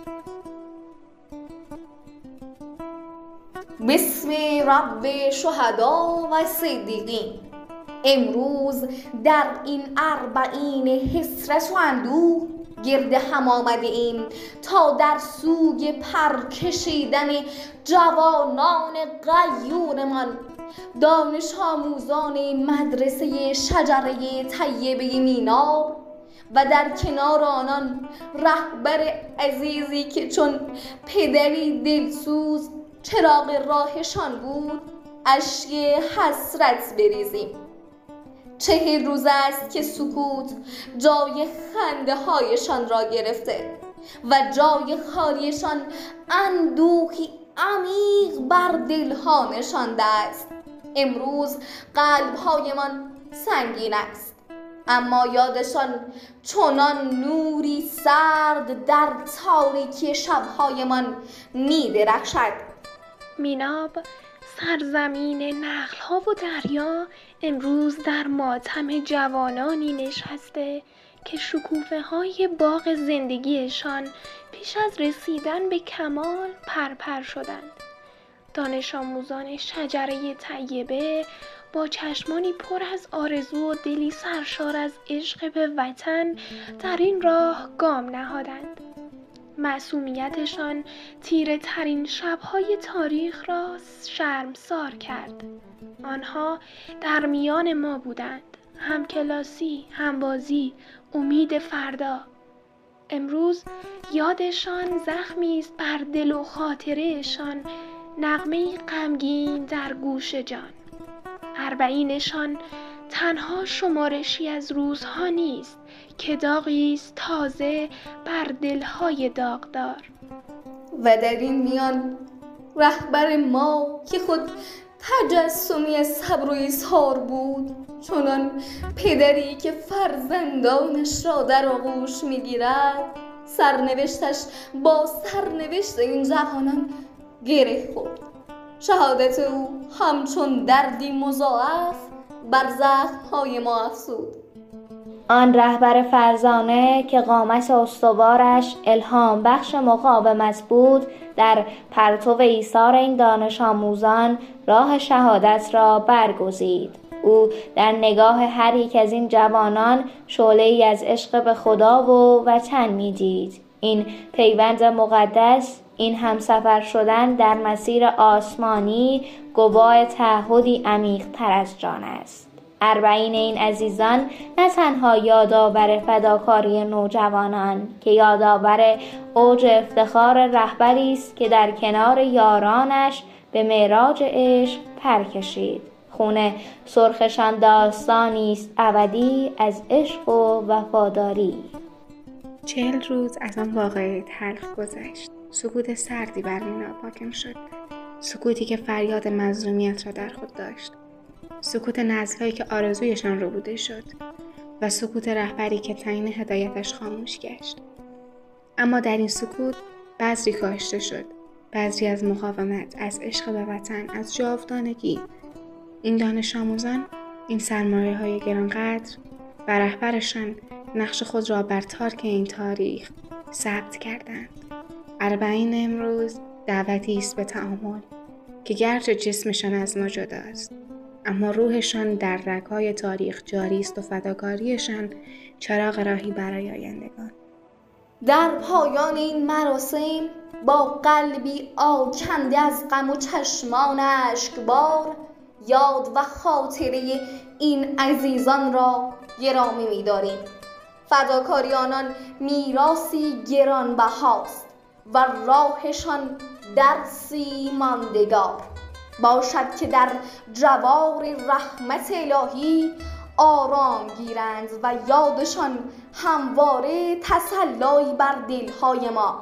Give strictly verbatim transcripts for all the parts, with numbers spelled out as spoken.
بسم رب شهدا و صدیقین. امروز در این اربعین حسرت و اندوه گرد هم آمده ایم تا در سوی پرکشیدن جوانان غیورمان، دانش آموزان مدرسه شجره طیبه مینار و در کنار آنان رهبر عزیزی که چون پدری دلسوز چراغ راهشان بود اشک حسرت بریزیم. چهل روز است که سکوت جای خنده هایشان را گرفته و جای خالیشان اندوهی عمیق بر دلها نشانده است. امروز قلبهایمان سنگین است، اما یادشان چنان نوری سرد در تاریکی شبهایمان می درخشد. میناب، سرزمین نخل‌ها و دریا، امروز در ماتم جوانانی نشسته که شکوفه‌های باغ زندگیشان پیش از رسیدن به کمال پرپر شدند. دانش آموزان شجره طیبه با چشمانی پر از آرزو و دلی سرشار از عشق به وطن در این راه گام نهادند. معصومیتشان تیره ترین شب‌های تاریخ را شرمسار کرد. آنها در میان ما بودند، هم کلاسی، هم بازی، امید فردا. امروز یادشان زخمی است بر دل و خاطرهشان، نغمه‌ای غمگین در گوش جان. اربعینشان تنها شمارشی از روزها نیست که داغی است تازه بر دلهای داغدار. و در این میان رهبر ما که خود تجسمی از صبر و ایثار بود، چنان پدری که فرزندانش را در آغوش میگیرد، سرنوشتش با سرنوشت این جوانان گره خورد. شهادت او همچون دردی مضاعف بر زخم‌های ما افزود. آن رهبر فرزانه که قامت استوارش الهام بخش مقاومت بود، در پرتو ایثار این دانش آموزان راه شهادت را برگزید. او در نگاه هر یک از این جوانان شعله‌ای از عشق به خدا و وطن می‌دید. این پیوند مقدس، این همسفر شدن در مسیر آسمانی، گواه تعهدی عمیق‌تر از جان است. اربعین این عزیزان نه تنها یادآور فداکاری نوجوانان که یادآور اوج افتخار رهبری است که در کنار یارانش به معراج عشق پر کشید. خون سرخشان داستانی است ابدی از عشق و وفاداری. چهل روز از آن واقعه تلخ گذشت. سکوت سردی بر میناب حاکم شد، سکوتی که فریاد مظلومیت را در خود داشت، سکوت نسل‌هایی که آرزویشان ربوده شد و سکوت رهبری که تعیین هدایتش خاموش گشت. اما در این سکوت بذری کاشته شد، بذری از مقاومت، از عشق به وطن، از جاودانگی. این دانش آموزان، این سرمایه‌های گرانقدر و رهبرشان نقش خود را بر تارک این تاریخ ثبت کردند. اربعین امروز دعوتی است به تأمل که گرچه جسمشان از ما جدا است، اما روحشان در رگ‌های تاریخ جاری است و فداکاریشان چراغ راهی برای آیندگان. در پایان این مراسم با قلبی آکنده از غم و چشمان اشکبار یاد و خاطره این عزیزان را گرامی می‌داریم. فداکاری آنان میراثی گرانبهاست و راهشان درسی ماندگار. باشد که در جوار رحمت الهی آرام گیرند و یادشان همواره تسلایی بر دلهای ما.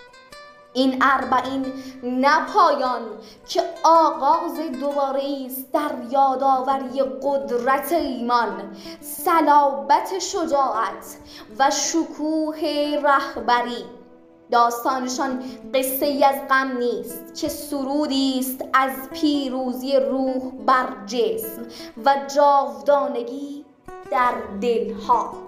این اربعین نه پایان که آغاز دوباره است در یادآوری قدرت ایمان، صلابت شجاعت و شکوه رهبری. داستانشان قصه ای از غم نیست که سرودی است از پیروزی روح بر جسم و جاودانگی در دلها.